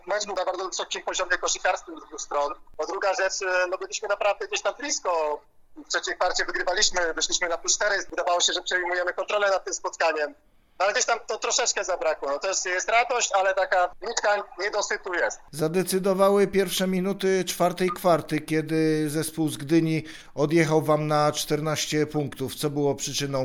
mecz był na bardzo wysokim poziomie koszykarskim z dwóch stron. A druga rzecz, no byliśmy naprawdę gdzieś tam blisko. W trzeciej kwarcie wygrywaliśmy, wyszliśmy na +4. Wydawało się, że przejmujemy kontrolę nad tym spotkaniem. No ale gdzieś tam to troszeczkę zabrakło. No też jest radość, ale taka nitka niedosytu jest. Zadecydowały pierwsze minuty czwartej kwarty, kiedy zespół z Gdyni odjechał wam na 14 punktów. Co było przyczyną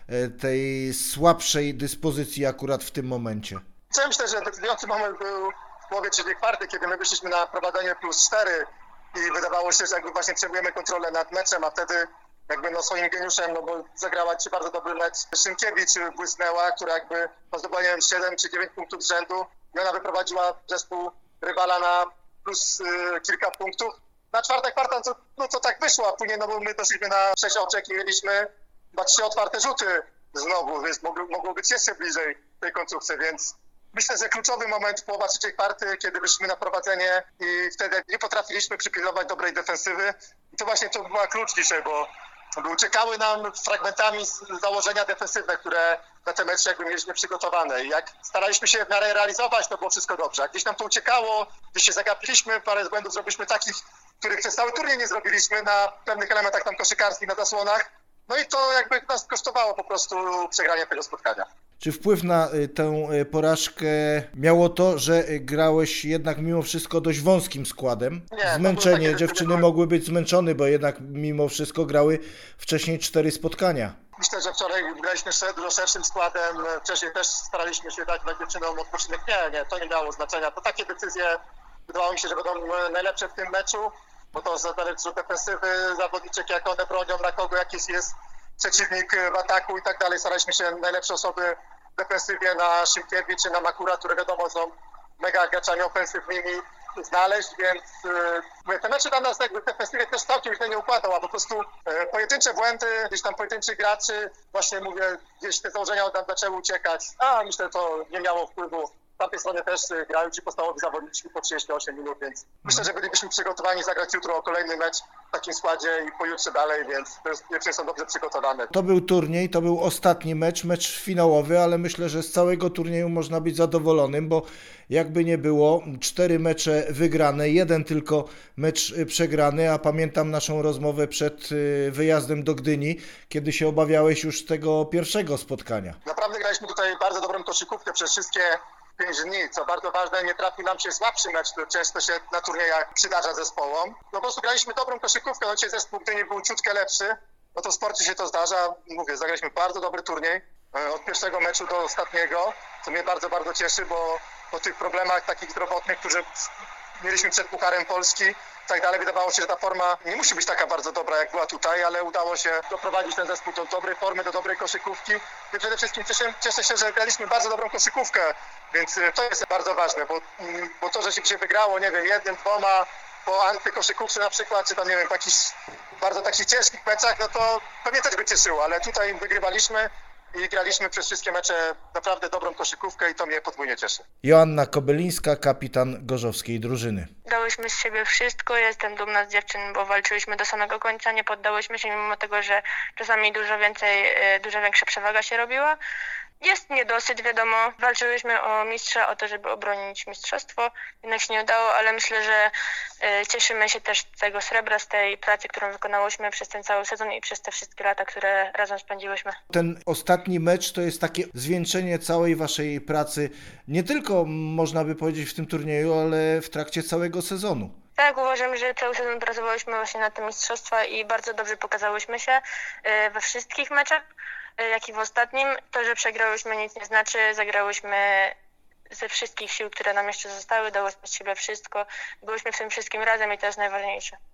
tej słabszej dyspozycji akurat w tym momencie? Ja myślę, że decydujący moment był w połowie trzeciej kwarty, kiedy my wyszliśmy na prowadzenie +4 i wydawało się, że jakby właśnie przejmujemy kontrolę nad meczem, a wtedy jakby no swoim geniuszem, no bo zagrała ci bardzo dobry mecz. Szymkiewicz błysnęła, która jakby zdobyła, nie wiem, 7 czy 9 punktów z rzędu i ona wyprowadziła zespół rywala na plus kilka punktów. Na czwarta kwarta to tak wyszło, a później no bo my doszliśmy na 6 oczek i mieliśmy chyba 3 otwarte rzuty znowu, więc mogło być jeszcze bliżej tej końcówce, więc myślę, że kluczowy moment połowa trzeciej kwarty, kiedy wyszliśmy na prowadzenie i wtedy nie potrafiliśmy przypilnować dobrej defensywy. I to właśnie to była klucz dzisiaj, bo uciekały nam fragmentami założenia defensywne, które na te mecze jakby mieliśmy przygotowane. I jak staraliśmy się w miarę realizować, to było wszystko dobrze. A gdzieś nam to uciekało, gdzieś się zagapiliśmy, parę błędów zrobiliśmy takich, których przez cały turniej nie zrobiliśmy na pewnych elementach tam koszykarskich, na zasłonach. No i to jakby nas kosztowało po prostu przegranie tego spotkania. Czy wpływ na tę porażkę miało to, że grałeś jednak mimo wszystko dość wąskim składem? Nie, zmęczenie, dziewczyny mogły być zmęczone, bo jednak mimo wszystko grały wcześniej 4 spotkania. Myślę, że wczoraj graliśmy dużo szerszym składem, wcześniej też staraliśmy się dać dziewczynom odpoczynek. Nie, to nie miało znaczenia. To takie decyzje wydawało mi się, że będą najlepsze w tym meczu, bo to zależy od defensywy zawodniczek, jak one bronią, na kogo jakiś jest przeciwnik w ataku i tak dalej. Staraliśmy się najlepsze osoby w defensywie na Szymkiewicz czy na Makura, które wiadomo są mega graczami ofensywnymi, znaleźć, więc te mecze dla nas jakby w defensywie też całkiem źle nie układał, a po prostu pojedyncze błędy, gdzieś tam pojedynczych graczy, właśnie mówię, gdzieś te założenia od nas zaczęły uciekać, a myślę, że to nie miało wpływu. Z tamtej strony też grają ci podstawowi zawodnicy po 38 minut, więc myślę, że bylibyśmy przygotowani zagrać jutro kolejny mecz w takim składzie i pojutrze dalej, więc dziewczyny są dobrze przygotowane. To był turniej, to był ostatni mecz finałowy, ale myślę, że z całego turnieju można być zadowolonym, bo jakby nie było, 4 mecze wygrane, 1 tylko mecz przegrany, a pamiętam naszą rozmowę przed wyjazdem do Gdyni, kiedy się obawiałeś już tego pierwszego spotkania. Naprawdę graliśmy tutaj bardzo dobrą koszykówkę przez wszystkie 5 dni, co bardzo ważne, nie trafił nam się słabszy mecz, który często się na turniejach przydarza zespołom. No po prostu graliśmy dobrą koszykówkę, no dzisiaj zespół Gdyni był ciutkę lepszy, no to w sporcie się to zdarza, mówię, zagraliśmy bardzo dobry turniej, od pierwszego meczu do ostatniego, co mnie bardzo, bardzo cieszy, bo po tych problemach takich zdrowotnych, które mieliśmy przed Pucharem Polski i tak dalej, wydawało się, że ta forma nie musi być taka bardzo dobra, jak była tutaj, ale udało się doprowadzić ten zespół do dobrej formy, do dobrej koszykówki. I przede wszystkim cieszę się, że graliśmy bardzo dobrą koszykówkę, więc to jest bardzo ważne, bo to, że się wygrało, nie wiem, 1, 2 po antykoszykówce na przykład, czy tam, nie wiem, bardzo takich ciężkich meczach, no to pewnie też by cieszyło, ale tutaj wygrywaliśmy i graliśmy przez wszystkie mecze naprawdę dobrą koszykówkę i to mnie podwójnie cieszy. Joanna Kobylińska, kapitan gorzowskiej drużyny. Dałyśmy z siebie wszystko, jestem dumna z dziewczyn, bo walczyłyśmy do samego końca, nie poddałyśmy się mimo tego, że czasami dużo większa przewaga się robiła. Jest niedosyt, wiadomo, walczyłyśmy o mistrza, o to, żeby obronić mistrzostwo, jednak się nie udało, ale myślę, że cieszymy się też z tego srebra, z tej pracy, którą wykonałyśmy przez ten cały sezon i przez te wszystkie lata, które razem spędziłyśmy. Ten ostatni mecz to jest takie zwieńczenie całej waszej pracy, nie tylko można by powiedzieć w tym turnieju, ale w trakcie całego sezonu. Tak, uważam, że cały sezon pracowałyśmy właśnie na te mistrzostwa i bardzo dobrze pokazałyśmy się we wszystkich meczach, jak i w ostatnim. To, że przegrałyśmy, nic nie znaczy, zagrałyśmy ze wszystkich sił, które nam jeszcze zostały, dałyśmy z siebie wszystko, byłyśmy w tym wszystkim razem i to jest najważniejsze.